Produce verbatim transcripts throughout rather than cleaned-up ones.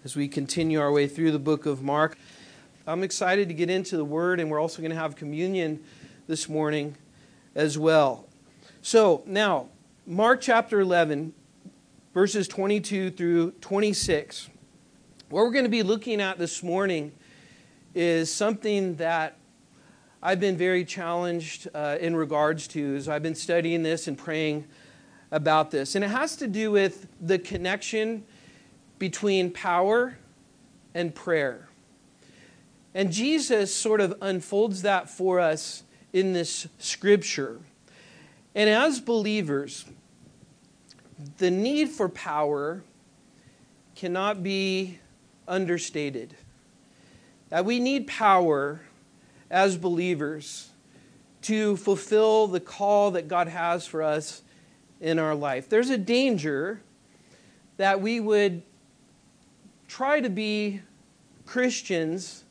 as we continue our way through the book of Mark. I'm excited to get into the Word, and we're also going to have communion this morning as well. So now, Mark chapter eleven, verses twenty-two through twenty-six. What we're going to be looking at this morning is something that I've been very challenged uh, in regards to as I've been studying this and praying about this. And it has to do with the connection between power and prayer. And Jesus sort of unfolds that for us in this scripture. And as believers, the need for power cannot be understated. That we need power as believers to fulfill the call that God has for us in our life. There's a danger that we would try to be Christians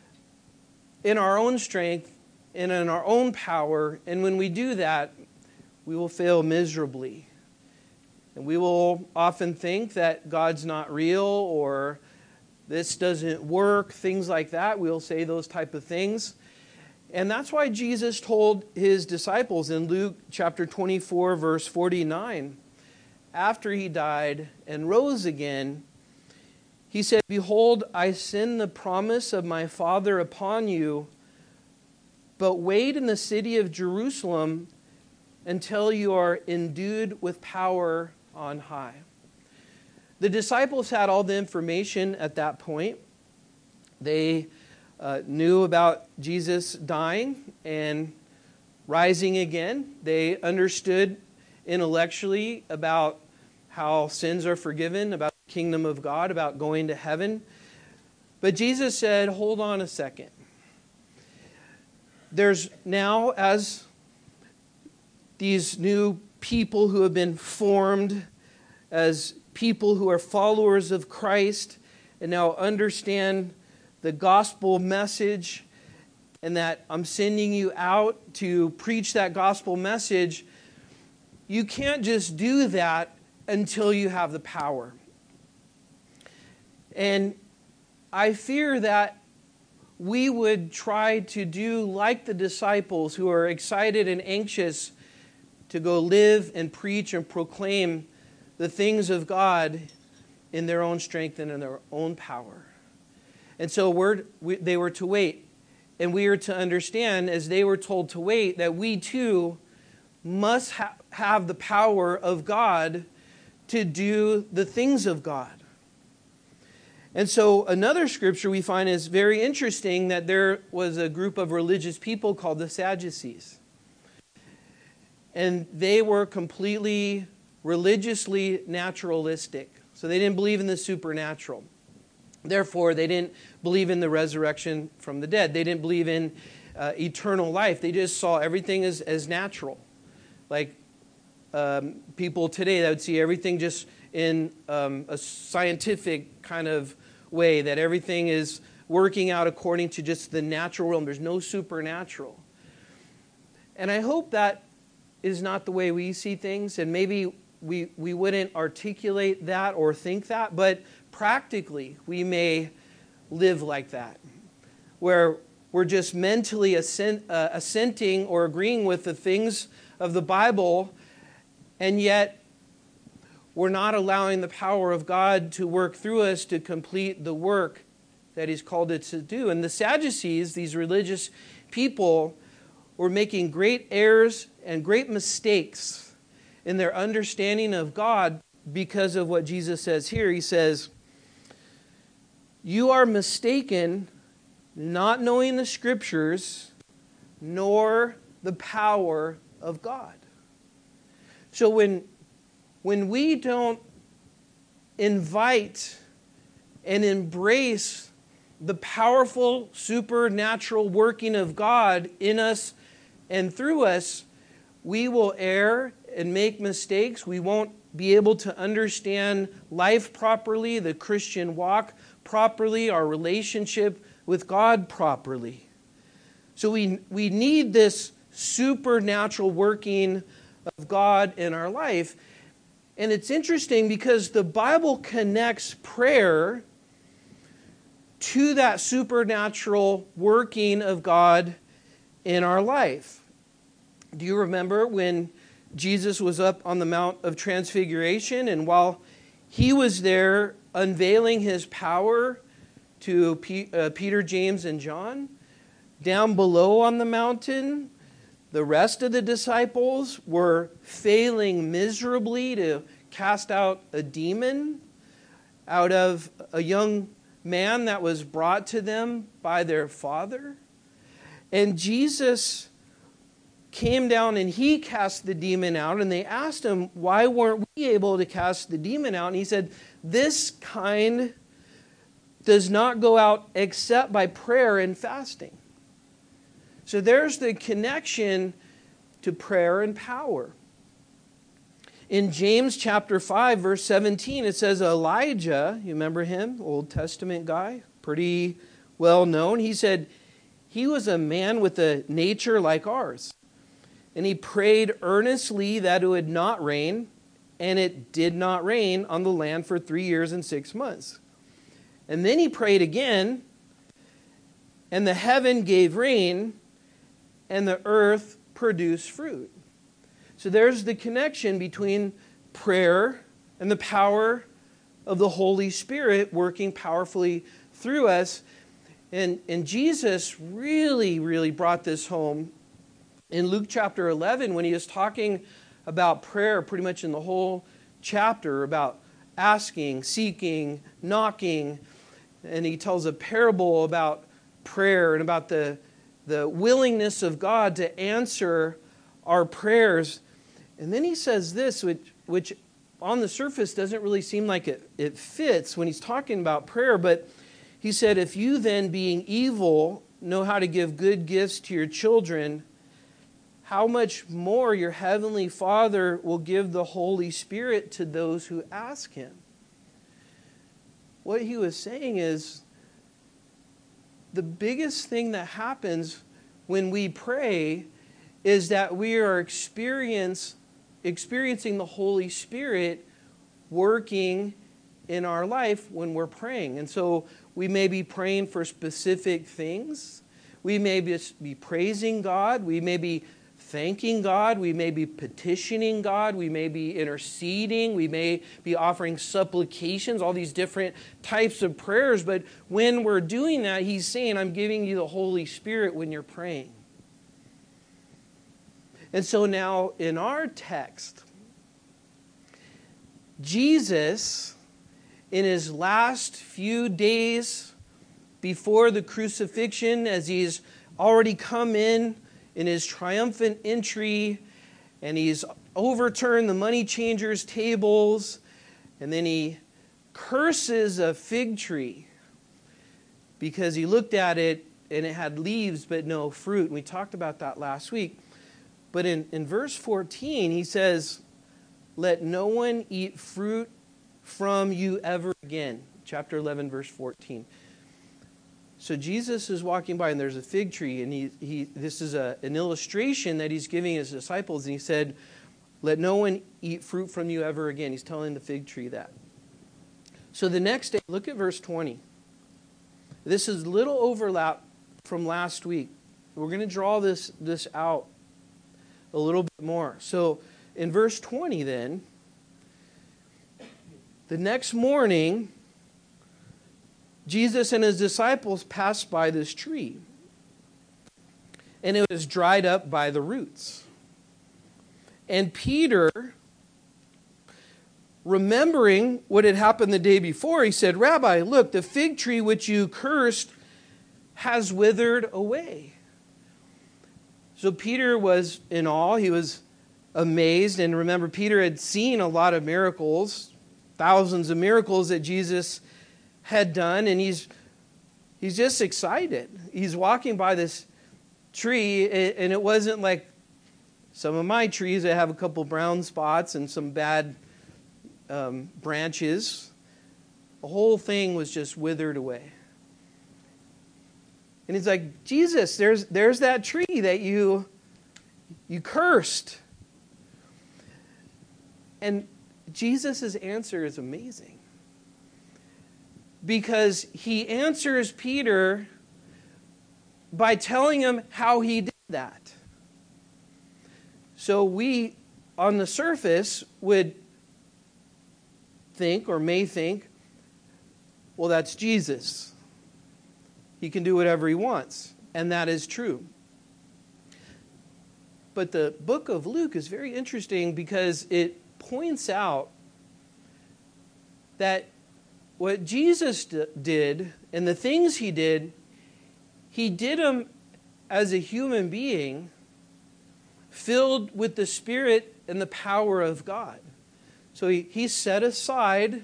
in our own strength and in our own power, and when we do that, we will fail miserably. And we will often think that God's not real or this doesn't work, things like that. We'll say those type of things. And that's why Jesus told his disciples in Luke chapter twenty-four, verse forty-nine, after he died and rose again, he said, "Behold, I send the promise of my Father upon you, but wait in the city of Jerusalem until you are endued with power on high." The disciples had all the information at that point. They uh, knew about Jesus dying and rising again. They understood intellectually about how sins are forgiven, about the kingdom of God, about going to heaven. But Jesus said, hold on a second. There's now, as these new people who have been formed as people who are followers of Christ and now understand the gospel message and that I'm sending you out to preach that gospel message, you can't just do that until you have the power. And I fear that we would try to do like the disciples who are excited and anxious to go live and preach and proclaim the things of God in their own strength and in their own power. And so we're, we, they were to wait. And we are to understand, as they were told to wait, that we too must ha- have the power of God to do the things of God. And so another scripture we find is very interesting, that there was a group of religious people called the Sadducees. And they were completely religiously naturalistic. So they didn't believe in the supernatural. Therefore, they didn't believe in the resurrection from the dead. They didn't believe in uh, eternal life. They just saw everything as, as natural. Like um, people today that would see everything just in um, a scientific kind of way, that everything is working out according to just the natural realm. There's no supernatural. And I hope that is not the way we see things, and maybe we, we wouldn't articulate that or think that, but practically we may live like that, where we're just mentally assent, uh, assenting or agreeing with the things of the Bible, and yet we're not allowing the power of God to work through us to complete the work that He's called it to do. And the Sadducees, these religious people, were making great errors and great mistakes in their understanding of God because of what Jesus says here. He says, "You are mistaken, not knowing the Scriptures, nor the power of God." So when, when we don't invite and embrace the powerful supernatural working of God in us and through us, we will err and make mistakes. We won't be able to understand life properly, the Christian walk properly, our relationship with God properly. So we, we need this supernatural working of God in our life. And it's interesting because the Bible connects prayer to that supernatural working of God in our life. Do you remember when Jesus was up on the Mount of Transfiguration, and while he was there unveiling his power to P- uh, Peter, James, and John, down below on the mountain, the rest of the disciples were failing miserably to cast out a demon out of a young man that was brought to them by their father. And Jesus came down and he cast the demon out, and they asked him, why weren't we able to cast the demon out? And he said, this kind does not go out except by prayer and fasting. So there's the connection to prayer and power. In James chapter five, verse seventeen, it says Elijah, you remember him, Old Testament guy, pretty well known. He said he was a man with a nature like ours. And he prayed earnestly that it would not rain, and it did not rain on the land for three years and six months. And then he prayed again, and the heaven gave rain, and the earth produced fruit. So there's the connection between prayer and the power of the Holy Spirit working powerfully through us. And, and Jesus really, really brought this home in Luke chapter eleven when he was talking about prayer pretty much in the whole chapter, about asking, seeking, knocking. And he tells a parable about prayer and about the, the willingness of God to answer our prayers. And then he says this, which, which on the surface doesn't really seem like it, it fits when he's talking about prayer. But he said, if you then, being evil, know how to give good gifts to your children, how much more your heavenly Father will give the Holy Spirit to those who ask him. What he was saying is, the biggest thing that happens when we pray is that we are experience, experiencing the Holy Spirit working in our life when we're praying. And so we may be praying for specific things. We may be, be praising God. We may be thanking God. We may be petitioning God. We may be interceding. We may be offering supplications, all these different types of prayers. But when we're doing that, he's saying, I'm giving you the Holy Spirit when you're praying. And so now in our text, Jesus, in his last few days before the crucifixion, as he's already come in in his triumphant entry, and he's overturned the money changers' tables, and then he curses a fig tree because he looked at it and it had leaves but no fruit. And we talked about that last week. But in, in verse fourteen, he says, let no one eat fruit from you ever again. Chapter eleven, verse fourteen. So Jesus is walking by and there's a fig tree, and he, he this is a, an illustration that he's giving his disciples, and he said, let no one eat fruit from you ever again. He's telling the fig tree that. So the next day, look at verse twenty. This is little overlap from last week. We're going to draw this, this out a little bit more. So in verse twenty then, the next morning, Jesus and his disciples passed by this tree, and it was dried up by the roots. And Peter, remembering what had happened the day before, he said, Rabbi, look, the fig tree which you cursed has withered away. So Peter was in awe. He was amazed. And remember, Peter had seen a lot of miracles, thousands of miracles that Jesus had done, and he's he's just excited. He's walking by this tree, and it wasn't like some of my trees that have a couple brown spots and some bad um, branches. The whole thing was just withered away. And he's like, Jesus, there's there's that tree that you you cursed. And Jesus' answer is amazing. because he answers Peter by telling him how he did that. So we, on the surface, would think or may think, well, that's Jesus. He can do whatever he wants. And that is true. But the book of Luke is very interesting because it points out that what Jesus d- did and the things he did, he did them as a human being filled with the Spirit and the power of God. So he, he set aside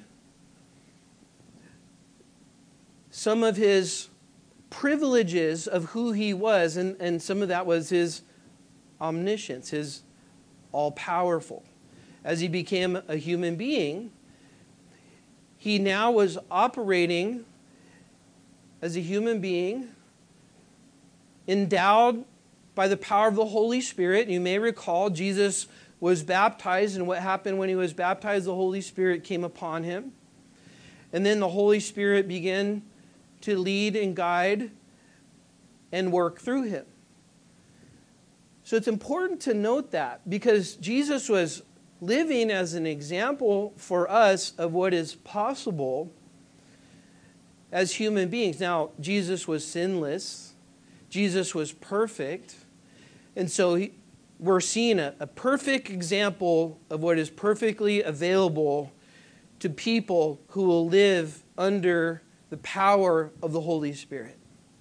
some of his privileges of who he was, and, and some of that was his omniscience, his all-powerful. As he became a human being, he now was operating as a human being, endowed by the power of the Holy Spirit. You may recall Jesus was baptized, and what happened when he was baptized, the Holy Spirit came upon him. And then the Holy Spirit began to lead and guide and work through him. So it's important to note that, because Jesus was living as an example for us of what is possible as human beings. Now, Jesus was sinless. Jesus was perfect. And so he, we're seeing a, a perfect example of what is perfectly available to people who will live under the power of the Holy Spirit.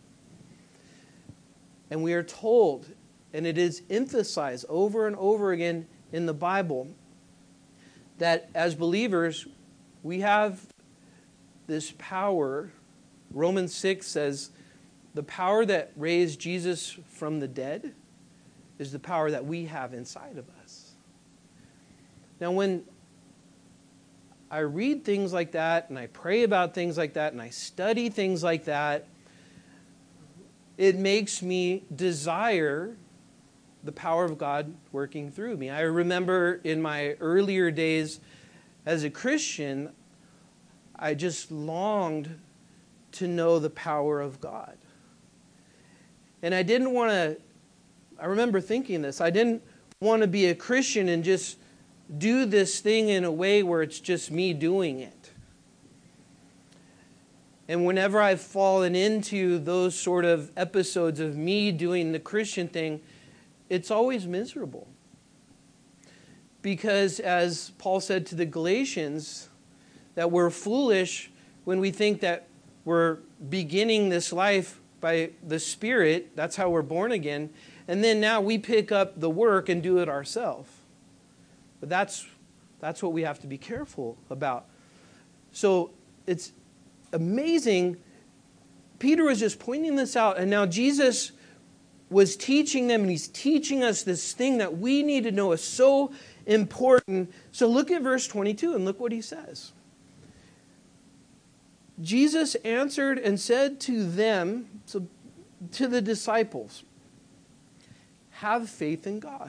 And we are told, and it is emphasized over and over again in the Bible, that as believers, we have this power. Romans six says, the power that raised Jesus from the dead is the power that we have inside of us. Now, when I read things like that, and I pray about things like that, and I study things like that, it makes me desire the power of God working through me. I remember in my earlier days as a Christian, I just longed to know the power of God. And I didn't want to, I remember thinking this, I didn't want to be a Christian and just do this thing in a way where it's just me doing it. And whenever I've fallen into those sort of episodes of me doing the Christian thing, it's always miserable. Because as Paul said to the Galatians, that we're foolish when we think that we're beginning this life by the Spirit. That's how we're born again. And then now we pick up the work and do it ourselves. But that's that's what we have to be careful about. So it's amazing. Peter was just pointing this out, and now Jesus was teaching them, and he's teaching us this thing that we need to know is so important. So look at verse twenty-two and look what he says. Jesus answered and said to them, so to the disciples, have faith in God.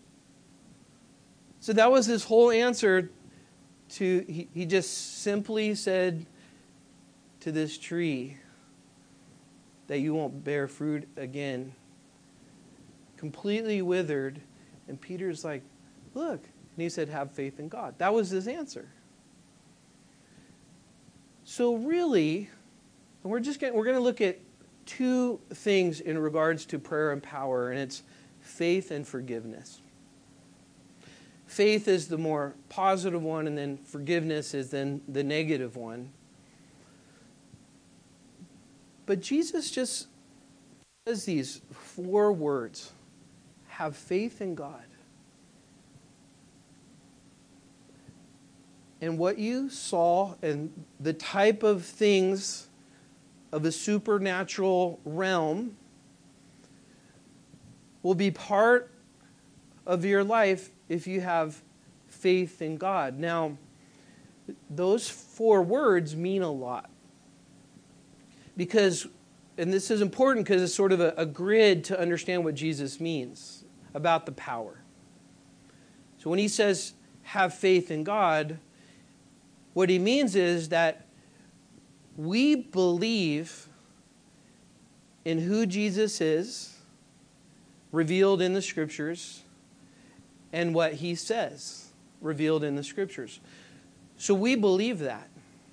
So that was his whole answer to, he, he just simply said to this tree that you won't bear fruit again. Completely withered. And Peter's like, look. And he said, have faith in God. That was his answer. So really, and we're just getting, we're going to look at two things in regards to prayer and power, and it's faith and forgiveness. Faith is the more positive one, and then forgiveness is then the negative one. But Jesus just says these four words. Have faith in God. And what you saw and the type of things of a supernatural realm will be part of your life if you have faith in God. Now, those four words mean a lot. Because, and this is important because it's sort of a, a grid to understand what Jesus means about the power. So when he says, have faith in God, what he means is that we believe in who Jesus is, revealed in the Scriptures, and what He says, revealed in the Scriptures. So we believe that.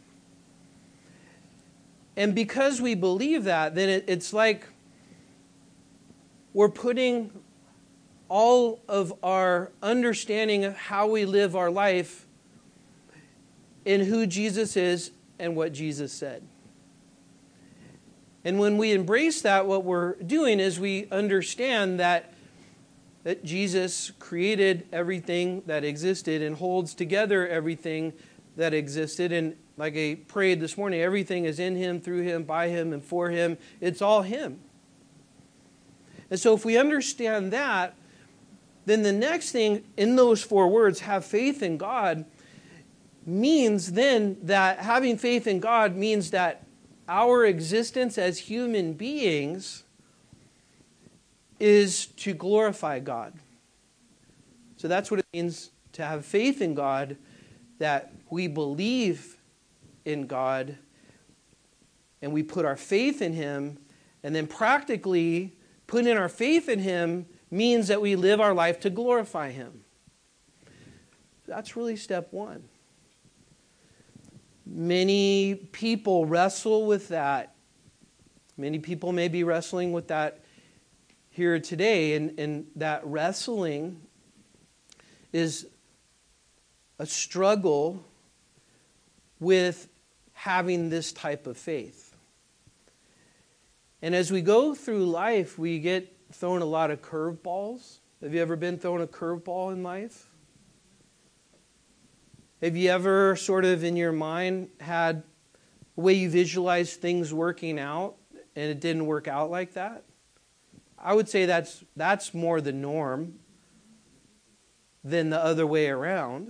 And because we believe that, then it, it's like we're putting all of our understanding of how we live our life in who Jesus is and what Jesus said. And when we embrace that, what we're doing is we understand that, that Jesus created everything that existed and holds together everything that existed. And like I prayed this morning, everything is in Him, through Him, by Him, and for Him. It's all Him. And so if we understand that, then the next thing in those four words, have faith in God, means then that having faith in God means that our existence as human beings is to glorify God. So that's what it means to have faith in God, that we believe in God and we put our faith in Him, and then practically putting our faith in Him means that we live our life to glorify Him. That's really step one. Many people wrestle with that. Many people may be wrestling with that here today, and, and that wrestling is a struggle with having this type of faith. And as we go through life, we get thrown a lot of curveballs. Have you ever been thrown a curveball in life? Have you ever sort of in your mind had a way you visualized things working out and it didn't work out like that? I would say that's that's more the norm than the other way around.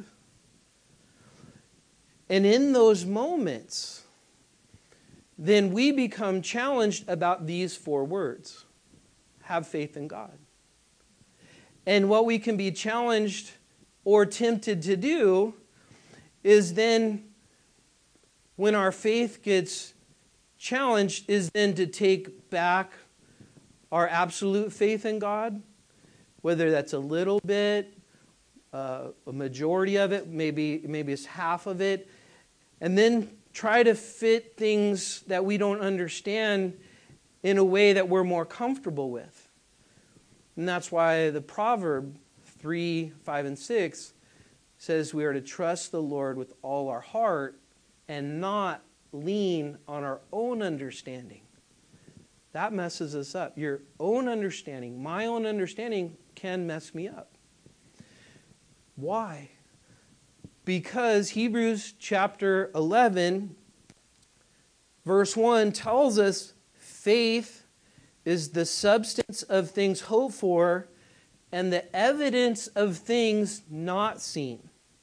And in those moments, then we become challenged about these four words. Have faith in God. And what we can be challenged or tempted to do is then, when our faith gets challenged, is then to take back our absolute faith in God, whether that's a little bit, uh, a majority of it, maybe, maybe it's half of it, and then try to fit things that we don't understand in a way that we're more comfortable with. And that's why the proverb three, five, and six says we are to trust the Lord with all our heart and not lean on our own understanding. That messes us up. Your own understanding, my own understanding, can mess me up. Why? Because Hebrews chapter eleven, verse one tells us faith is the substance of things hoped for and the evidence of things not seen.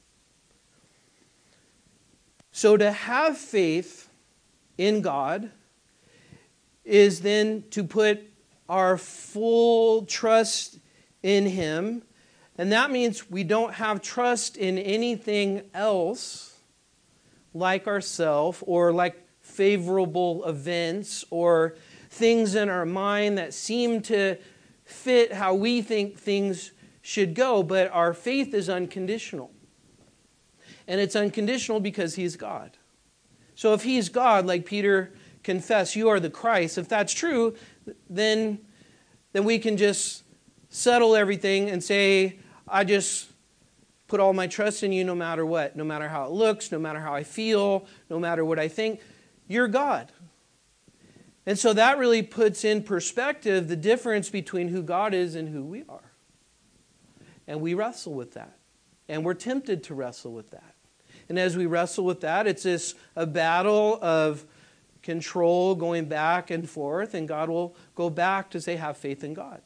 So to have faith in God is then to put our full trust in Him. And that means we don't have trust in anything else like ourselves or like favorable events or things in our mind that seem to fit how we think things should go, but our faith is unconditional. And it's unconditional because He's God. So if He's God, like Peter confessed, you are the Christ, if that's true, then, then we can just settle everything and say, I just put all my trust in you no matter what, no matter how it looks, no matter how I feel, no matter what I think. You're God. And so that really puts in perspective the difference between who God is and who we are. And we wrestle with that. And we're tempted to wrestle with that. And as we wrestle with that, it's this a battle of control going back and forth. And God will go back to say, have faith in God.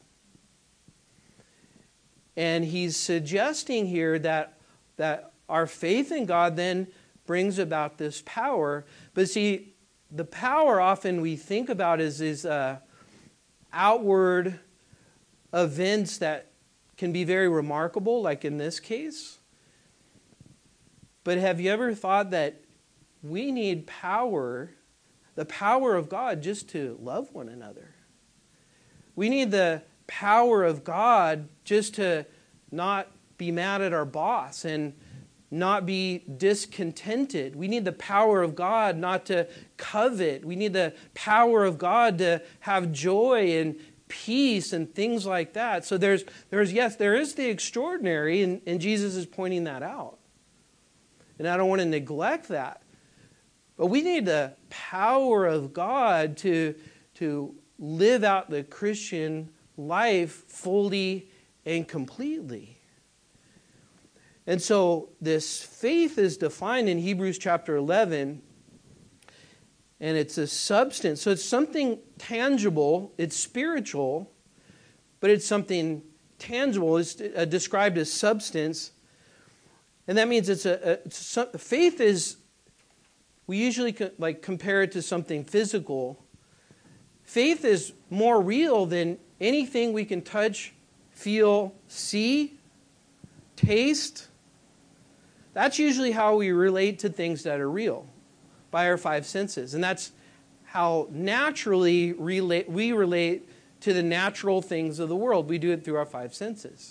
And He's suggesting here that, that our faith in God then brings about this power. But see, the power often we think about is, is uh, outward events that can be very remarkable, like in this case. But have you ever thought that we need power the power of God just to love one another. We need the power of God just to not be mad at our boss and not be discontented. We need the power of God not to covet. We need the power of God to have joy and peace and things like that. So there's, there's yes, there is the extraordinary, and, and Jesus is pointing that out. And I don't want to neglect that. But we need the power of God to, to live out the Christian life fully and completely. And so this faith is defined in Hebrews chapter eleven, and it's a substance. So it's something tangible, it's spiritual, but it's something tangible. It's uh, described as substance. And that means it's a, a it's a faith is, we usually co- like compare it to something physical. Faith is more real than anything we can touch, feel, see, taste. That's usually how we relate to things that are real, by our five senses. And that's how naturally relate, we relate to the natural things of the world. We do it through our five senses.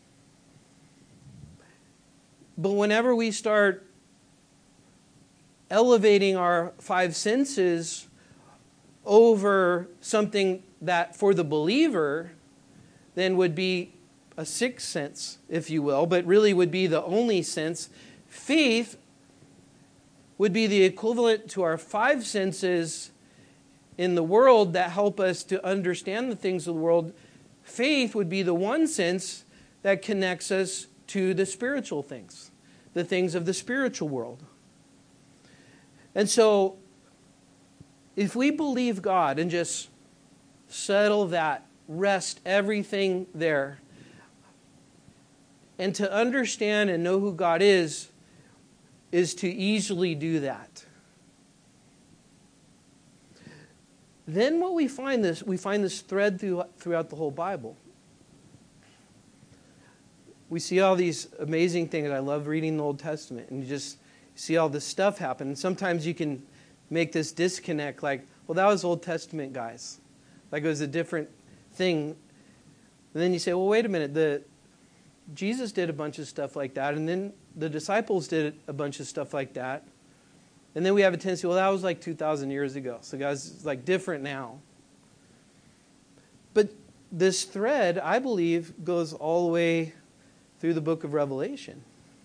But whenever we start elevating our five senses over something that for the believer then would be a sixth sense, if you will, but really would be the only sense, faith would be the equivalent to our five senses in the world that help us to understand the things of the world. Faith would be the one sense that connects us to the spiritual things, the things of the spiritual world. And so, if we believe God and just settle that, rest everything there, and to understand and know who God is, is to easily do that. Then what we find this, we find this thread through, throughout the whole Bible. We see all these amazing things. I love reading the Old Testament, and you just see all this stuff happen. And sometimes you can make this disconnect, like, well, that was Old Testament guys. Like it was a different thing. And then you say, well, wait a minute, the Jesus did a bunch of stuff like that, and then the disciples did a bunch of stuff like that. And then we have a tendency, well, that was like two thousand years ago. So guys, it's like different now. But this thread, I believe, goes all the way through the book of Revelation.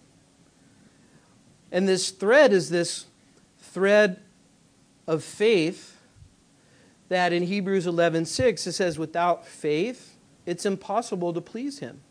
And this thread is this thread of faith that in Hebrews eleven six it says, without faith, it's impossible to please Him.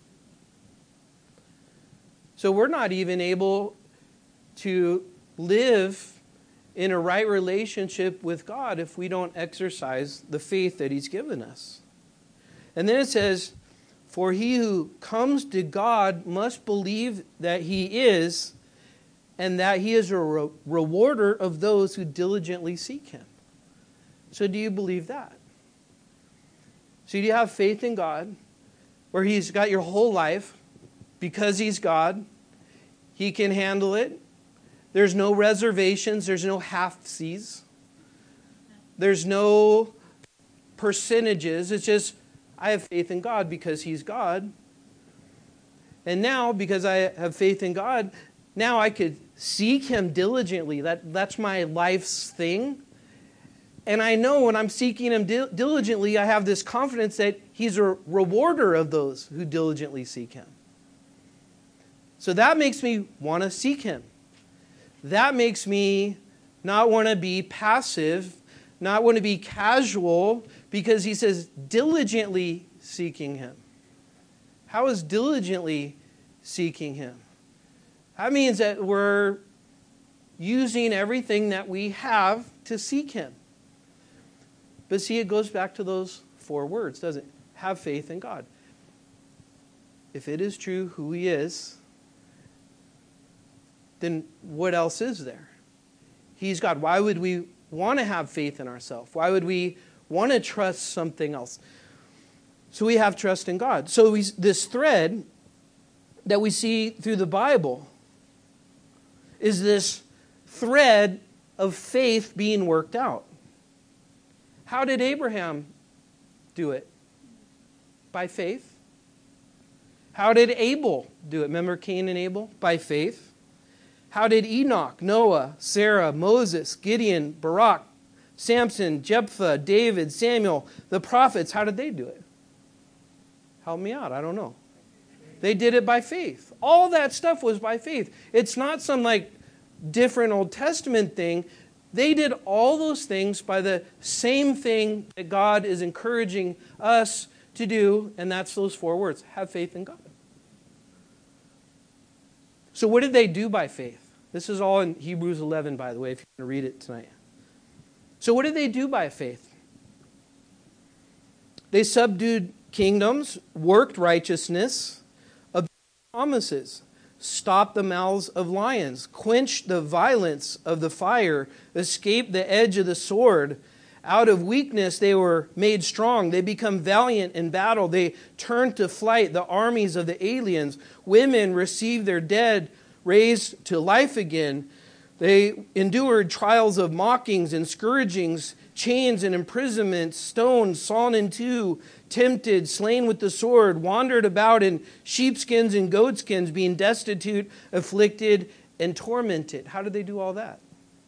So we're not even able to live in a right relationship with God if we don't exercise the faith that He's given us. And then it says, for he who comes to God must believe that He is, and that He is a re- rewarder of those who diligently seek Him. So do you believe that? So do you have faith in God, where He's got your whole life, because He's God, He can handle it. There's no reservations. There's no half-seas. There's no percentages. It's just, I have faith in God because He's God. And now, because I have faith in God, now I could seek Him diligently. That, that's my life's thing. And I know when I'm seeking Him dil- diligently, I have this confidence that He's a rewarder of those who diligently seek Him. So that makes me want to seek Him. That makes me not want to be passive, not want to be casual, because He says diligently seeking Him. How is diligently seeking Him? That means that we're using everything that we have to seek Him. But see, it goes back to those four words, doesn't it? Have faith in God. If it is true who He is, then what else is there? He's God. Why would we want to have faith in ourselves? Why would we want to trust something else? So we have trust in God. So we, this thread that we see through the Bible is this thread of faith being worked out. How did Abraham do it? By faith. How did Abel do it? Remember Cain and Abel? By faith. How did Enoch, Noah, Sarah, Moses, Gideon, Barak, Samson, Jephthah, David, Samuel, the prophets, how did they do it? Help me out, I don't know. They did it by faith. All that stuff was by faith. It's not some like different Old Testament thing. They did all those things by the same thing that God is encouraging us to do, and that's those four words. Have faith in God. So what did they do by faith? This is all in Hebrews eleven, by the way, if you're going to read it tonight. So what did they do by faith? They subdued kingdoms, worked righteousness, obtained promises, stopped the mouths of lions, quenched the violence of the fire, escaped the edge of the sword. Out of weakness they were made strong. They become valiant in battle. They turned to flight the armies of the aliens. Women received their dead raised to life again. They endured trials of mockings and scourgings, chains and imprisonments, stones sawn in two, tempted, slain with the sword, wandered about in sheepskins and goatskins, being destitute, afflicted, and tormented. How did they do all that?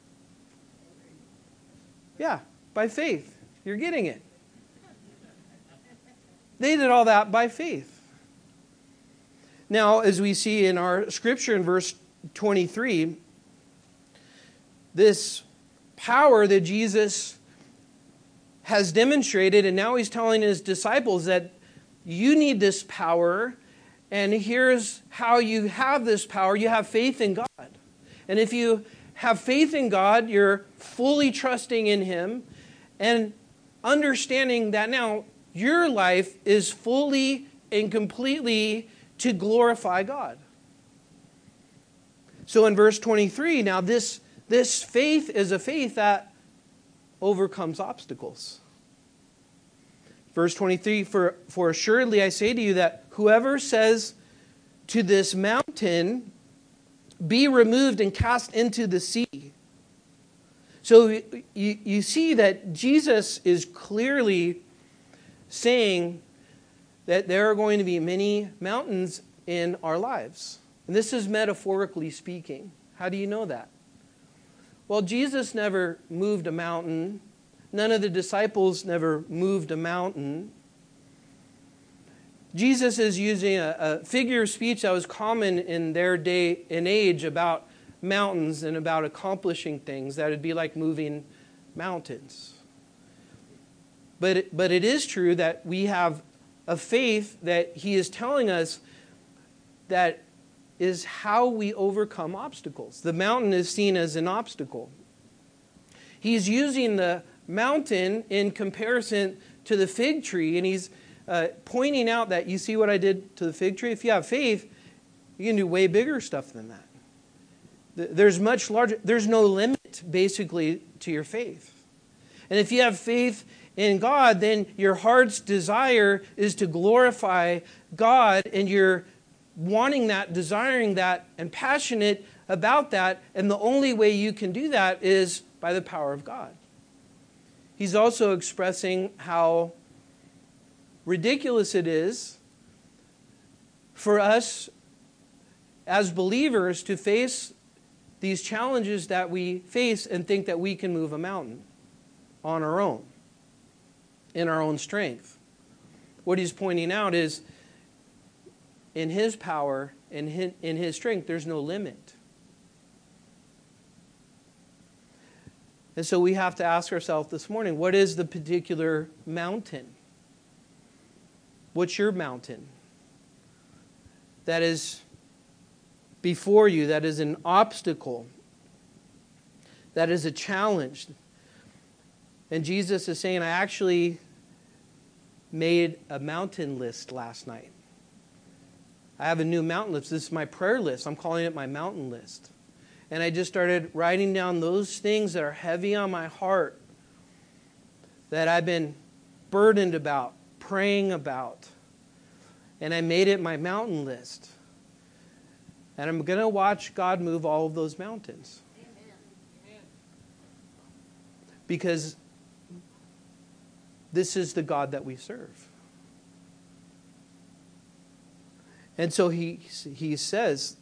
Yeah, by faith. You're getting it. They did all that by faith. Now, as we see in our scripture in verse twenty-three, this power that Jesus has demonstrated, and now he's telling his disciples that you need this power, and here's how you have this power. You have faith in God. And if you have faith in God, you're fully trusting in Him and understanding that now your life is fully and completely to glorify God. So in verse twenty-three, now this, this faith is a faith that overcomes obstacles. Verse twenty-three, for, for assuredly I say to you that whoever says to this mountain, be removed and cast into the sea. So you, you see that Jesus is clearly saying that there are going to be many mountains in our lives. And this is metaphorically speaking. How do you know that? Well, Jesus never moved a mountain. None of the disciples never moved a mountain. Jesus is using a, a figure of speech that was common in their day and age about mountains and about accomplishing things. That would be like moving mountains. But it, but it is true that we have a faith that He is telling us that is how we overcome obstacles. The mountain is seen as an obstacle. He's using the mountain in comparison to the fig tree, and he's uh, pointing out that you see what I did to the fig tree? If you have faith, you can do way bigger stuff than that. There's much larger, there's no limit basically to your faith. And if you have faith in God, then your heart's desire is to glorify God, and you're wanting that, desiring that, and passionate about that. And the only way you can do that is by the power of God. He's also expressing how ridiculous it is for us as believers to face these challenges that we face and think that we can move a mountain on our own, in our own strength. What he's pointing out is in His power and in His strength, there's no limit. And so we have to ask ourselves this morning, what is the particular mountain? What's your mountain that is before you, that is an obstacle, that is a challenge? And Jesus is saying, I actually made a mountain list last night. I have a new mountain list. This is my prayer list. I'm calling it my mountain list. And I just started writing down those things that are heavy on my heart, that I've been burdened about, praying about. And I made it my mountain list. And I'm going to watch God move all of those mountains. Amen. because this is the God that we serve. And so he, he says,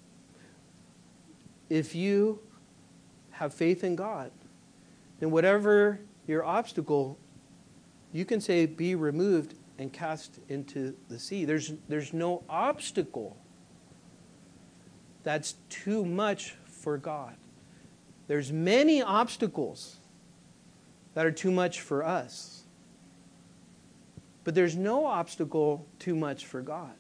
if you have faith in God, then whatever your obstacle, you can say, be removed and cast into the sea. There's, there's no obstacle that's too much for God. There's many obstacles that are too much for us. But there's no obstacle too much for God.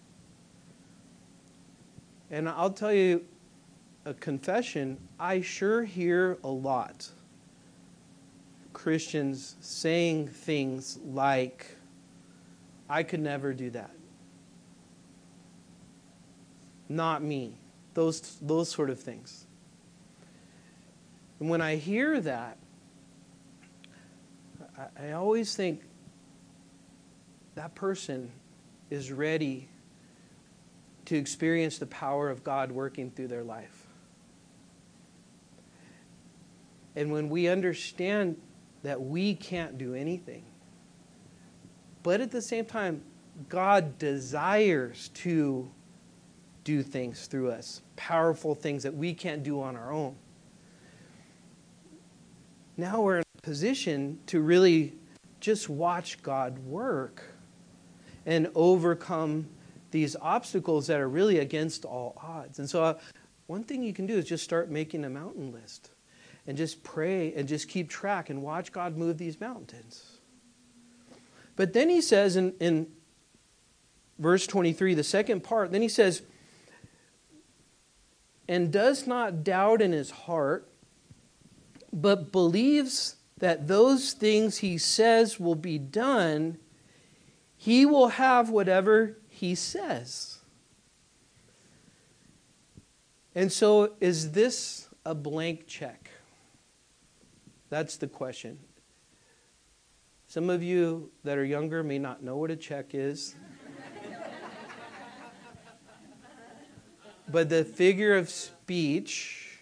And I'll tell you a confession, I sure hear a lot Christians saying things like, I could never do that. Not me. Those, those sort of things. And when I hear that, I, I always think that person is ready to experience the power of God working through their life. And when we understand that we can't do anything, but at the same time, God desires to do things through us, powerful things that we can't do on our own. Now we're in a position to really just watch God work and overcome these obstacles that are really against all odds. And so uh, one thing you can do is just start making a mountain list and just pray and just keep track and watch God move these mountains. But then he says in, in verse twenty-three, the second part, then he says, and does not doubt in his heart, but believes that those things he says will be done, he will have whatever he says. And so, is this a blank check? That's the question. Some of you that are younger may not know what a check is. But the figure of speech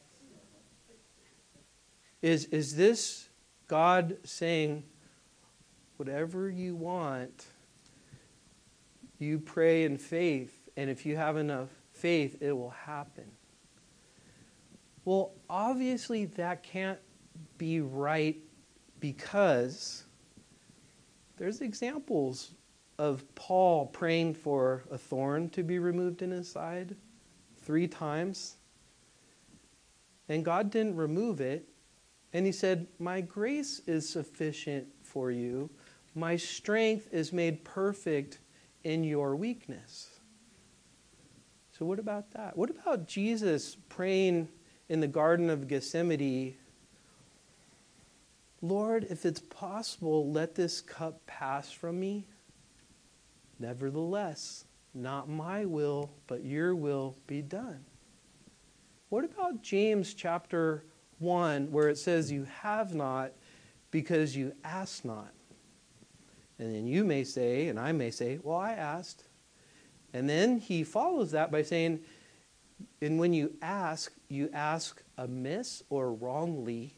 is, is this God saying, whatever you want, you pray in faith, and if you have enough faith, it will happen. Well, obviously that can't be right, because there's examples of Paul praying for a thorn to be removed in his side three times, and God didn't remove it, and he said, my grace is sufficient for you. My strength is made perfect in your weakness. So what about that? What about Jesus praying in the Garden of Gethsemane, Lord, if it's possible, let this cup pass from me. Nevertheless, not my will, but your will be done. What about James chapter one, where it says you have not because you ask not? And then you may say, and I may say, well, I asked. And then he follows that by saying, and when you ask, you ask amiss or wrongly,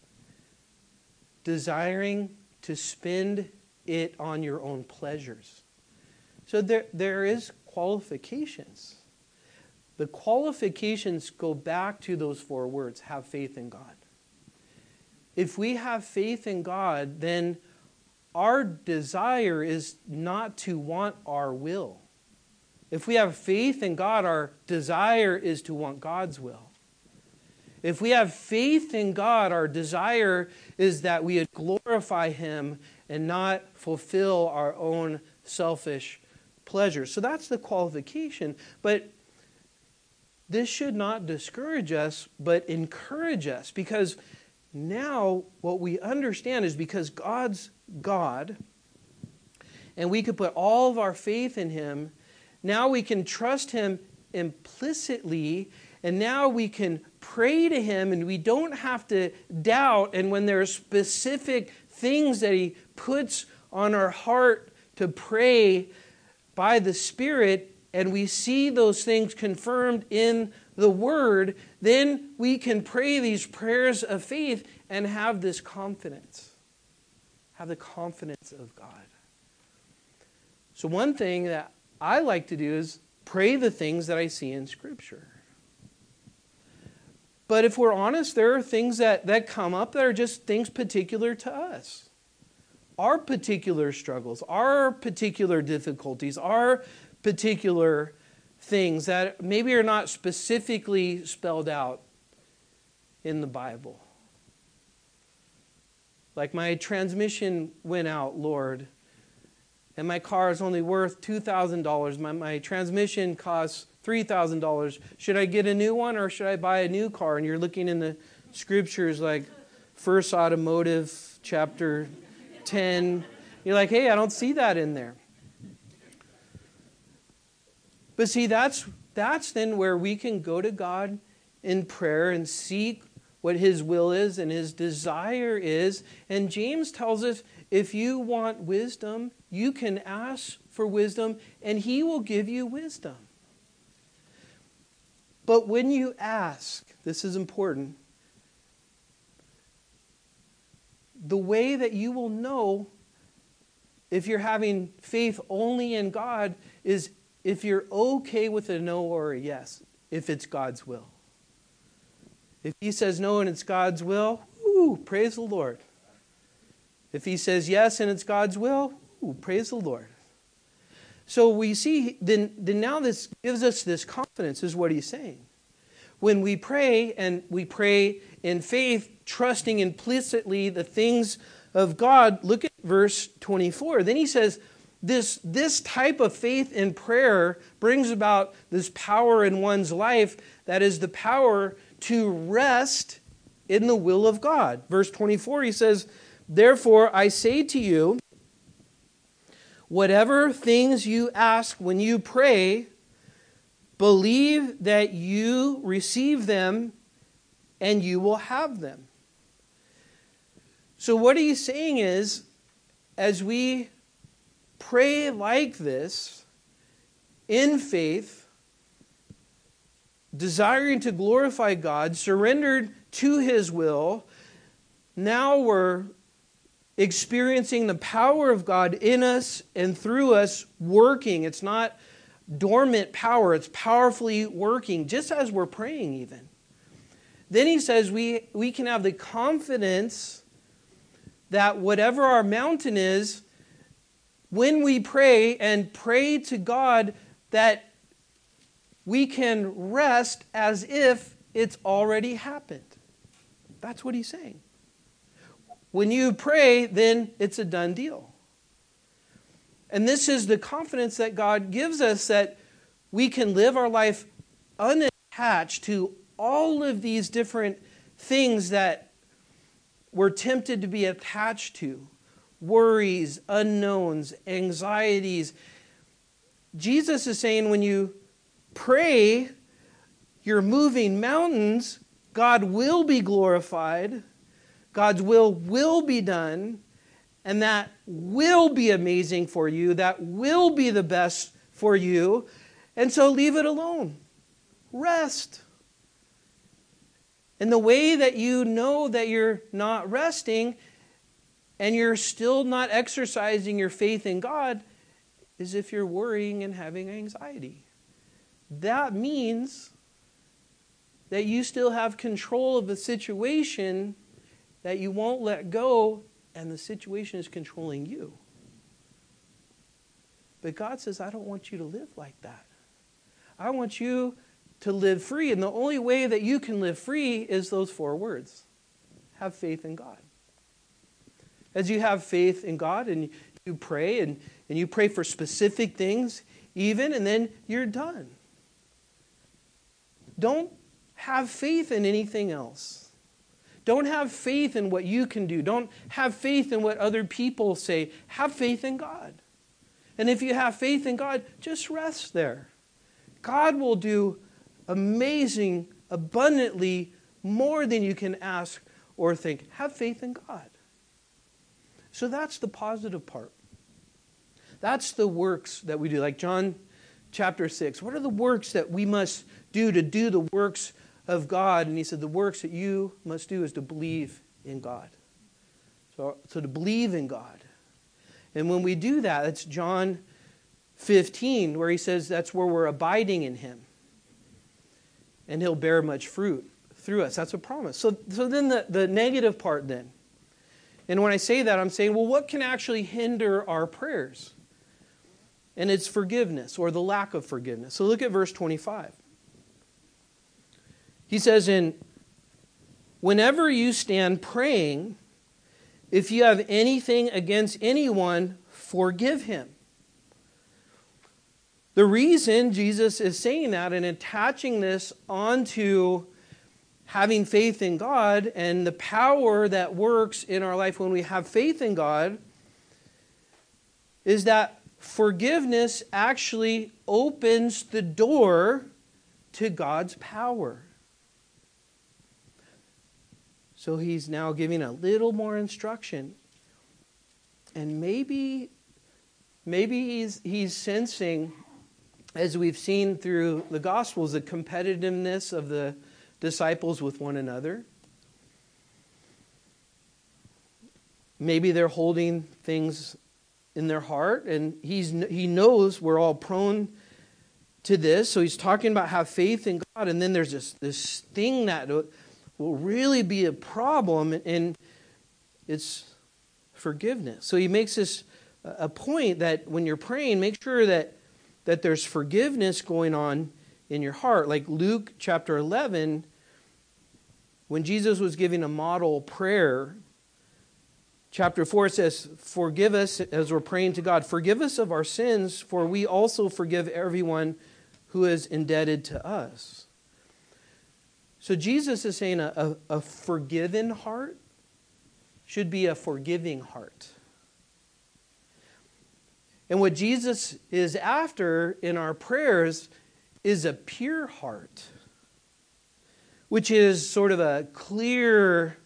desiring to spend it on your own pleasures. So there, there is qualifications. The qualifications go back to those four words, have faith in God. If we have faith in God, then our desire is not to want our will. If we have faith in God, our desire is to want God's will. If we have faith in God, our desire is that we would glorify Him and not fulfill our own selfish pleasures. So that's the qualification. But this should not discourage us, but encourage us. Because now what we understand is because God's God, and we could put all of our faith in Him, now we can trust Him implicitly, and now we can pray to Him, and we don't have to doubt. And when there are specific things that He puts on our heart to pray by the Spirit, and we see those things confirmed in the Word, then we can pray these prayers of faith, and have this confidence. Have the confidence of God. So one thing that I like to do is pray the things that I see in Scripture. But if we're honest, there are things that, that come up that are just things particular to us. Our particular struggles, our particular difficulties, our particular things that maybe are not specifically spelled out in the Bible. Like my transmission went out, Lord, and my car is only worth two thousand dollars. My, my transmission costs three thousand dollars. Should I get a new one or should I buy a new car? And you're looking in the scriptures like First Automotive, chapter ten. You're like, hey, I don't see that in there. But see, that's that's then where we can go to God in prayer and seek what His will is and His desire is. And James tells us, if you want wisdom, you can ask for wisdom and He will give you wisdom. But when you ask, this is important, the way that you will know if you're having faith only in God is if you're okay with a no or a yes, if it's God's will. If He says no and it's God's will, ooh, praise the Lord. If He says yes and it's God's will, ooh, praise the Lord. So we see, then, then now this gives us this confidence, is what he's saying. When we pray, and we pray in faith, trusting implicitly the things of God, look at verse twenty-four. Then he says, this, this type of faith in prayer brings about this power in one's life, that is the power to rest in the will of God. Verse twenty-four, he says, therefore I say to you, whatever things you ask when you pray, believe that you receive them and you will have them. So what he's saying is, as we pray like this, in faith, desiring to glorify God, surrendered to His will, now we're experiencing the power of God in us and through us working. It's not dormant power, it's powerfully working, just as we're praying even. Then he says we, we can have the confidence that whatever our mountain is, when we pray and pray to God, that we can rest as if it's already happened. That's what he's saying. When you pray, then it's a done deal. And this is the confidence that God gives us, that we can live our life unattached to all of these different things that we're tempted to be attached to. Worries, unknowns, anxieties. Jesus is saying when you pray, you're moving mountains, God will be glorified, God's will will be done, and that will be amazing for you, that will be the best for you, and so leave it alone. Rest. And the way that you know that you're not resting and you're still not exercising your faith in God is if you're worrying and having anxiety. That means that you still have control of the situation, that you won't let go, and the situation is controlling you. But God says, I don't want you to live like that. I want you to live free. And the only way that you can live free is those four words. Have faith in God. As you have faith in God and you pray and, and you pray for specific things even, and then you're done. Don't have faith in anything else. Don't have faith in what you can do. Don't have faith in what other people say. Have faith in God. And if you have faith in God, just rest there. God will do amazing, abundantly more than you can ask or think. Have faith in God. So that's the positive part. That's the works that we do. Like John chapter six. What are the works that we must do to do the works of God? And he said, the works that you must do is to believe in God. So, so to believe in God. And when we do that, it's John fifteen, where he says that's where we're abiding in him. And he'll bear much fruit through us. That's a promise. So, so then the, the negative part then. And when I say that, I'm saying, well, what can actually hinder our prayers? And it's forgiveness, or the lack of forgiveness. So look at verse twenty-five. He says, in whenever you stand praying, if you have anything against anyone, forgive him. The reason Jesus is saying that and attaching this onto having faith in God and the power that works in our life when we have faith in God is that forgiveness actually opens the door to God's power. So he's now giving a little more instruction. And maybe, maybe he's, he's sensing, as we've seen through the Gospels, the competitiveness of the disciples with one another. Maybe they're holding things in their heart, and he's he knows we're all prone to this. So he's talking about have faith in God, and then there's this, this thing that will really be a problem, and it's forgiveness. So he makes this a point that when you're praying, make sure that, that there's forgiveness going on in your heart. Like Luke chapter eleven, when Jesus was giving a model prayer, chapter four says, forgive us, as we're praying to God, forgive us of our sins, for we also forgive everyone who is indebted to us. So Jesus is saying a, a, a forgiven heart should be a forgiving heart. And what Jesus is after in our prayers is a pure heart, which is sort of a clear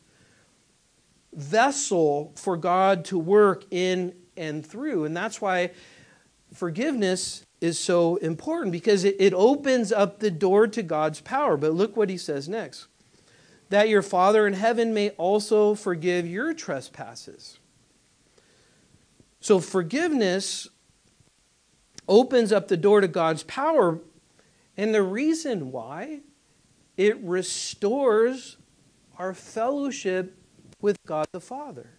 vessel for God to work in and through. And that's why forgiveness is so important, because it, it opens up the door to God's power. But look what he says next. That your Father in heaven may also forgive your trespasses. So forgiveness opens up the door to God's power. And the reason why, it restores our fellowship with God the Father.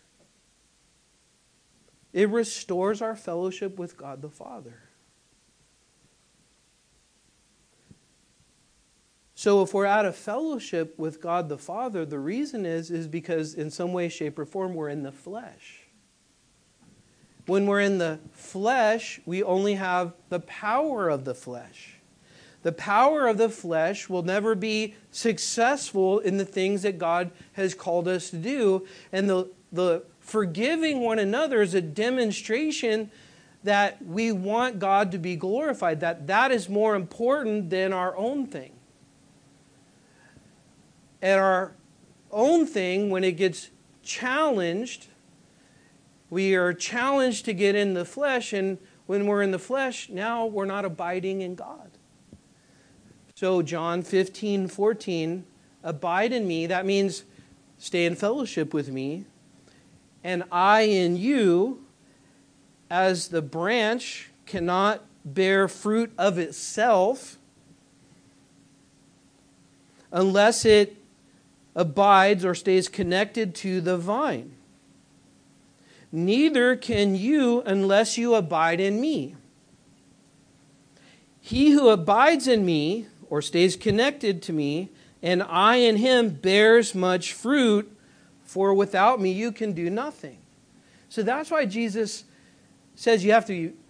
It restores our fellowship with God the Father. So if we're out of fellowship with God the Father, the reason is, is because in some way, shape, or form, we're in the flesh. When we're in the flesh, we only have the power of the flesh. The power of the flesh will never be successful in the things that God has called us to do. And the, the forgiving one another is a demonstration that we want God to be glorified, that that is more important than our own thing. And our own thing, when it gets challenged, we are challenged to get in the flesh, and when we're in the flesh, now we're not abiding in God. So John fifteen fourteen, abide in me, that means stay in fellowship with me, and I in you, as the branch cannot bear fruit of itself unless it abides or stays connected to the vine. Neither can you unless you abide in me. He who abides in me, or stays connected to me, and I in him, bears much fruit, for without me you can do nothing. So that's why Jesus says you have to be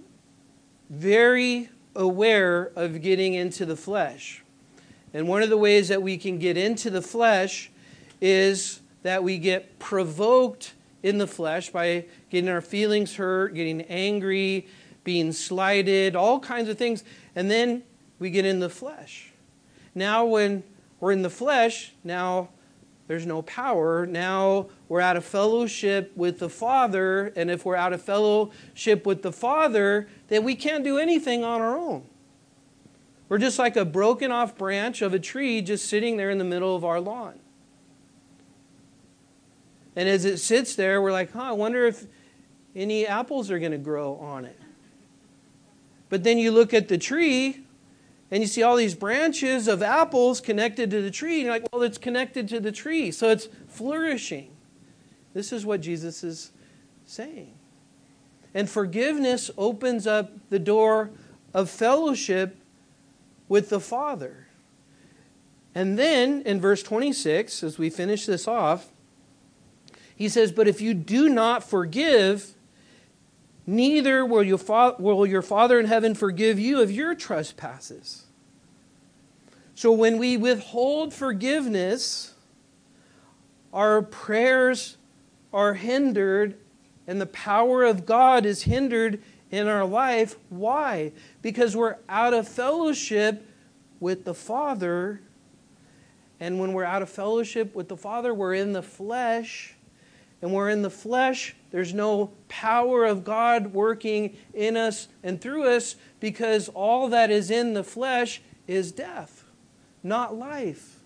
very aware of getting into the flesh. And one of the ways that we can get into the flesh is that we get provoked in the flesh by getting our feelings hurt, getting angry, being slighted, all kinds of things. And then we get in the flesh. Now when we're in the flesh, now there's no power. Now we're out of fellowship with the Father. And if we're out of fellowship with the Father, then we can't do anything on our own. We're just like a broken off branch of a tree just sitting there in the middle of our lawn. And as it sits there, we're like, huh, I wonder if any apples are going to grow on it. But then you look at the tree, and you see all these branches of apples connected to the tree. And you're like, well, it's connected to the tree, so it's flourishing. This is what Jesus is saying. And forgiveness opens up the door of fellowship with the Father. And then in verse twenty-six, as we finish this off, he says, but if you do not forgive, neither will your, fa- will your Father in heaven forgive you of your trespasses. So when we withhold forgiveness, our prayers are hindered and the power of God is hindered in our life. Why? Because we're out of fellowship with the Father. And when we're out of fellowship with the Father, we're in the flesh. And we're in the flesh, there's no power of God working in us and through us, because all that is in the flesh is death, not life.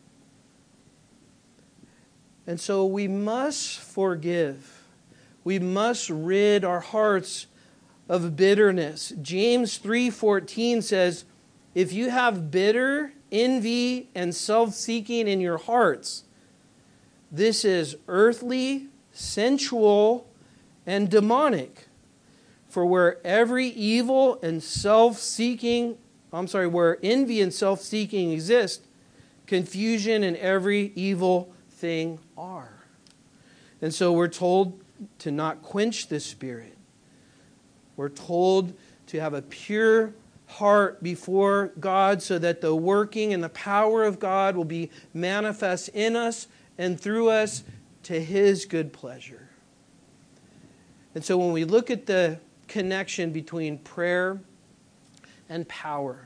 And so we must forgive. We must rid our hearts of bitterness. James three fourteen says, if you have bitter envy and self-seeking in your hearts, this is earthly, sensual, and demonic. For where every evil and self-seeking, I'm sorry, where envy and self-seeking exist, confusion and every evil thing are. And so we're told to not quench the Spirit. We're told to have a pure heart before God so that the working and the power of God will be manifest in us and through us to His good pleasure. And so when we look at the connection between prayer and power,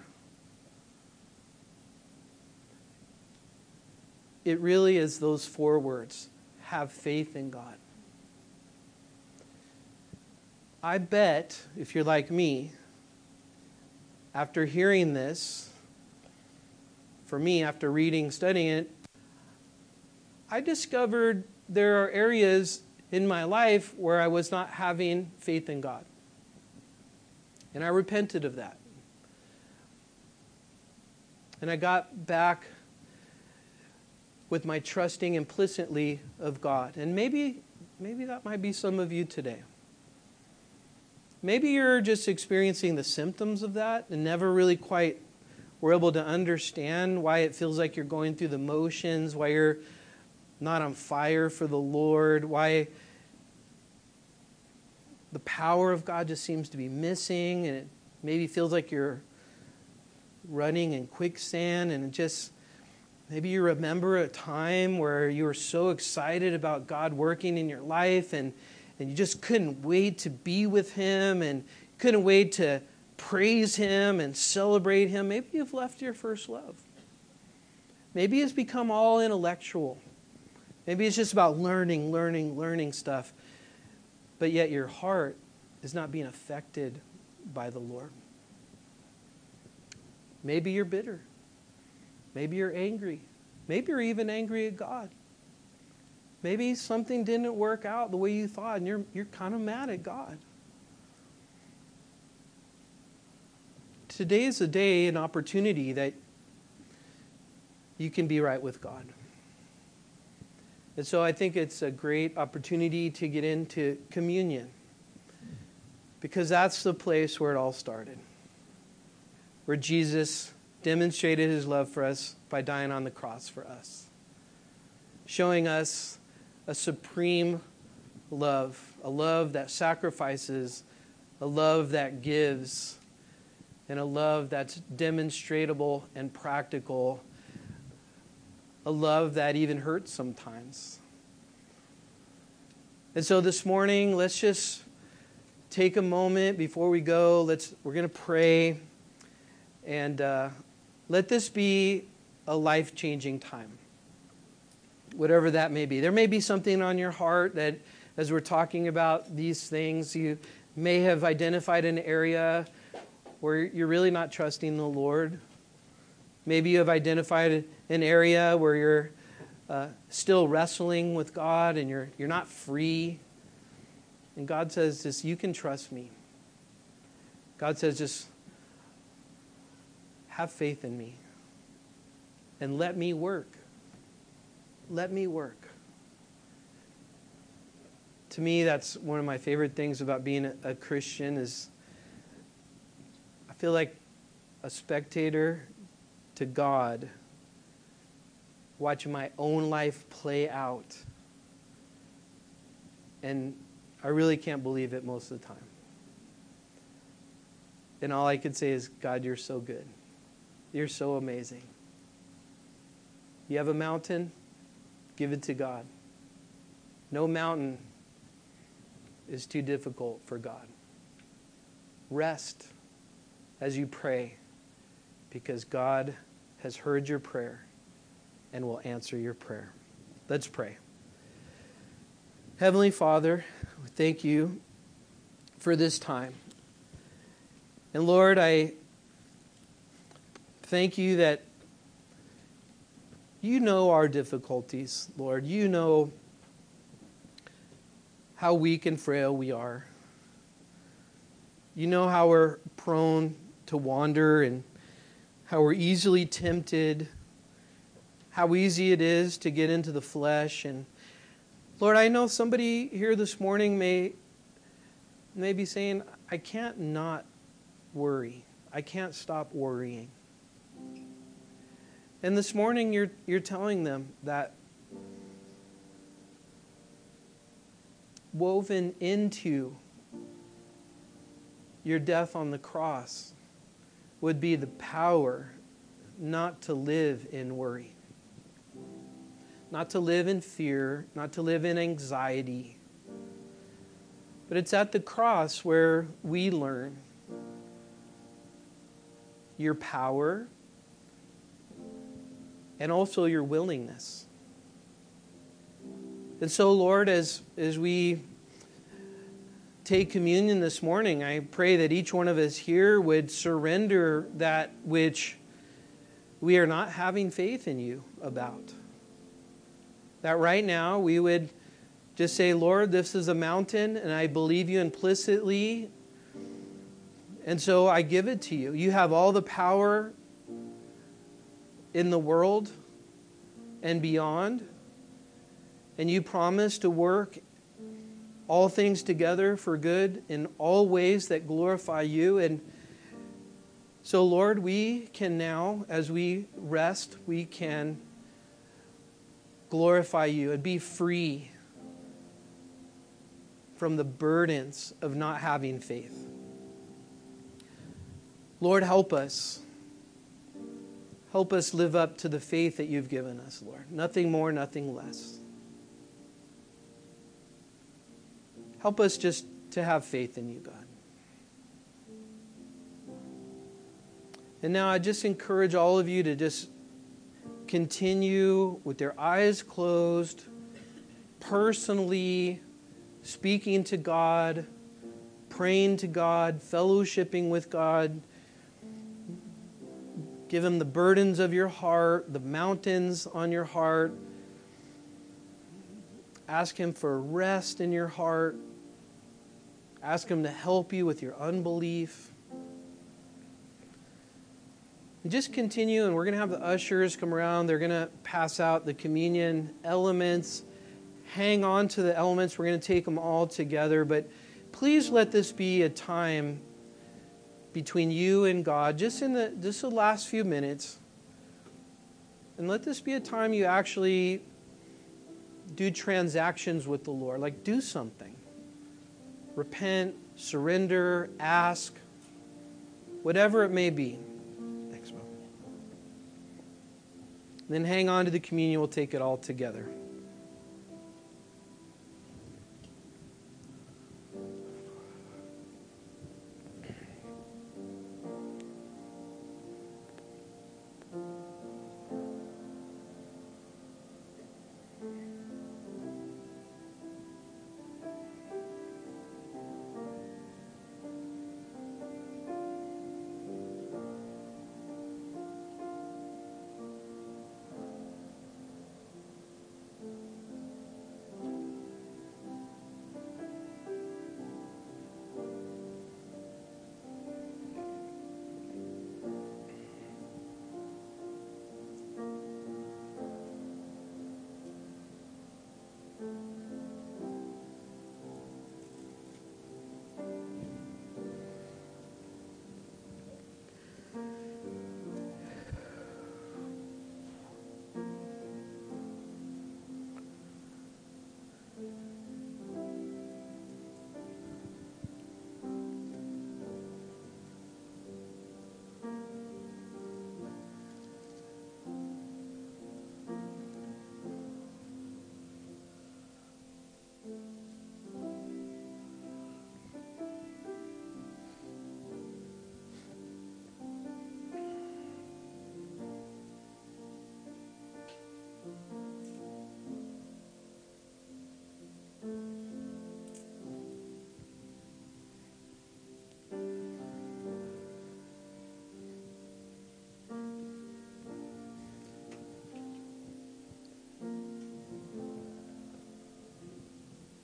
it really is those four words: have faith in God. I bet, if you're like me, after hearing this, for me, after reading, studying it, I discovered there are areas in my life where I was not having faith in God. And I repented of that. And I got back with my trusting implicitly of God. And maybe, maybe that might be some of you today. Maybe you're just experiencing the symptoms of that and never really quite were able to understand why it feels like you're going through the motions, why you're not on fire for the Lord, why the power of God just seems to be missing, and it maybe feels like you're running in quicksand, and it just, maybe you remember a time where you were so excited about God working in your life, and And you just couldn't wait to be with Him and couldn't wait to praise Him and celebrate Him. Maybe you've left your first love. Maybe it's become all intellectual. Maybe it's just about learning, learning, learning stuff. But yet your heart is not being affected by the Lord. Maybe you're bitter. Maybe you're angry. Maybe you're even angry at God. Maybe something didn't work out the way you thought, and you're, you're kind of mad at God. Today is a day, an opportunity that you can be right with God. And so I think it's a great opportunity to get into communion, because that's the place where it all started, where Jesus demonstrated His love for us by dying on the cross for us, showing us a supreme love, a love that sacrifices, a love that gives, and a love that's demonstratable and practical, a love that even hurts sometimes. And so this morning, let's just take a moment before we go. Let's we're going to pray, and uh, let this be a life-changing time. Whatever that may be. There may be something on your heart that, as we're talking about these things, you may have identified an area where you're really not trusting the Lord. Maybe you have identified an area where you're uh, still wrestling with God and you're you're not free. And God says, just you can trust me. God says, just have faith in me and let me work. Let me work. To me, that's one of my favorite things about being a, a Christian is I feel like a spectator to God watching my own life play out. And I really can't believe it most of the time. And all I could say is, God, you're so good. You're so amazing. You have a mountain, give it to God. No mountain is too difficult for God. Rest as you pray, because God has heard your prayer and will answer your prayer. Let's pray. Heavenly Father, we thank you for this time. And Lord, I thank you that you know our difficulties, Lord. You know how weak and frail we are. You know how we're prone to wander and how we're easily tempted, how easy it is to get into the flesh. And Lord, I know somebody here this morning may, may be saying, I can't not worry. I can't stop worrying. And this morning you're you're telling them that woven into your death on the cross would be the power not to live in worry, not to live in fear, not to live in anxiety. But it's at the cross where we learn your power and also your willingness. And so, Lord, as, as we take communion this morning, I pray that each one of us here would surrender that which we are not having faith in you about. That right now we would just say, Lord, this is a mountain and I believe you implicitly. And so I give it to you. You have all the power in the world and beyond. And you promise to work all things together for good in all ways that glorify you. And so, Lord, we can now, as we rest, we can glorify you and be free from the burdens of not having faith. Lord, help us. Help us live up to the faith that you've given us, Lord. Nothing more, nothing less. Help us just to have faith in you, God. And now I just encourage all of you to just continue with their eyes closed, personally speaking to God, praying to God, fellowshipping with God. Give Him the burdens of your heart, the mountains on your heart. Ask Him for rest in your heart. Ask Him to help you with your unbelief. And just continue, and we're going to have the ushers come around. They're going to pass out the communion elements. Hang on to the elements. We're going to take them all together. But please let this be a time between you and God, just in the just the last few minutes. And let this be a time you actually do transactions with the Lord. Like, do something. Repent, surrender, ask, whatever it may be. Thanks, Mo. Then hang on to the communion. We'll take it all together.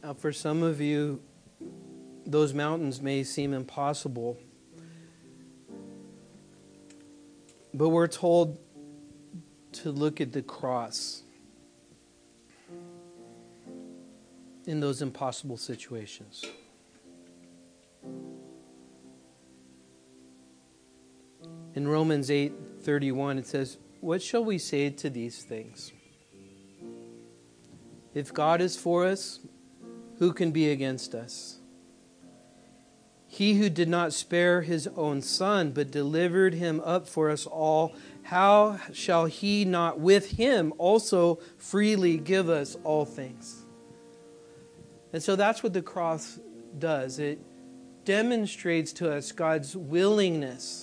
Now, for some of you, those mountains may seem impossible, but we're told to look at the cross in those impossible situations. In Romans eight thirty-one, it says, "What shall we say to these things? If God is for us, who can be against us? He who did not spare his own Son, but delivered him up for us all, how shall he not with him also freely give us all things?" And so that's what the cross does. It demonstrates to us God's willingness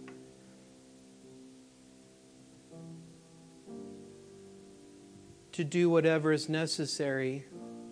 to do whatever is necessary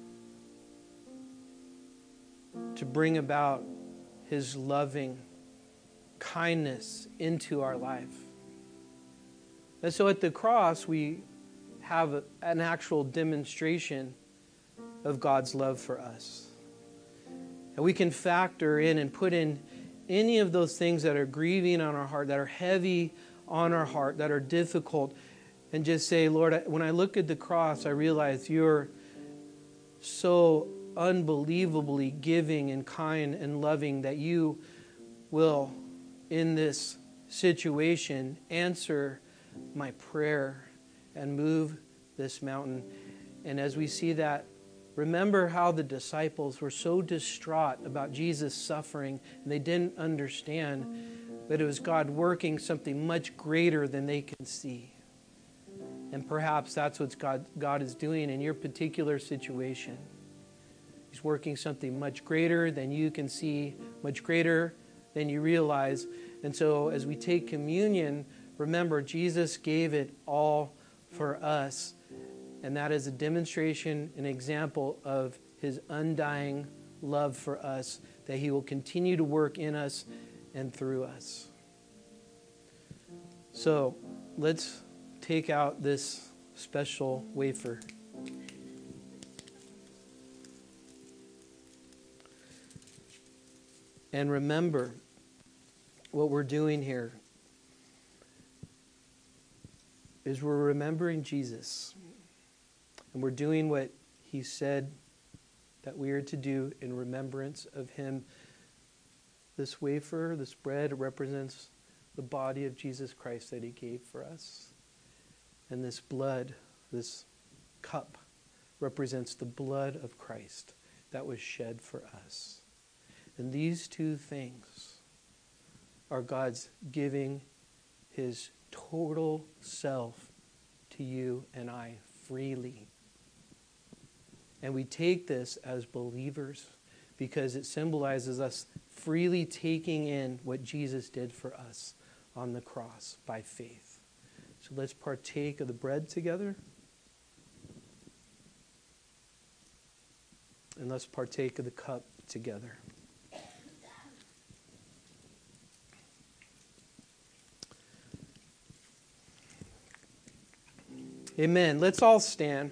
to bring about His loving kindness into our life. And so at the cross, we have a, an actual demonstration of God's love for us. And we can factor in and put in any of those things that are grieving on our heart, that are heavy on our heart, that are difficult, and just say, Lord, when I look at the cross, I realize you're so unbelievably giving and kind and loving that you will, in this situation, answer my prayer and move this mountain. And as we see that, remember how the disciples were so distraught about Jesus suffering, and they didn't understand that it was God working something much greater than they can see. And perhaps that's what God, God is doing in your particular situation. He's working something much greater than you can see, much greater than you realize. And so as we take communion, remember, Jesus gave it all for us. And that is a demonstration, an example of His undying love for us, that He will continue to work in us and through us. So let's take out this special wafer. And remember what we're doing here is we're remembering Jesus. And we're doing what He said that we are to do in remembrance of Him. This wafer, this bread, represents the body of Jesus Christ that He gave for us. And this blood, this cup, represents the blood of Christ that was shed for us. And these two things are God's giving His total self to you and I freely. And we take this as believers because it symbolizes us freely taking in what Jesus did for us on the cross by faith. So let's partake of the bread together. And let's partake of the cup together. Amen. Let's all stand.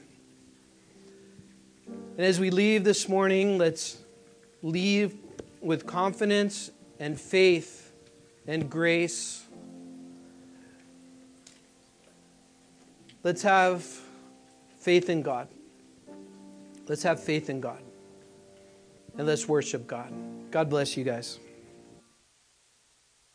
And as we leave this morning, let's leave with confidence and faith and grace. Let's have faith in God. Let's have faith in God. And let's worship God. God bless you guys.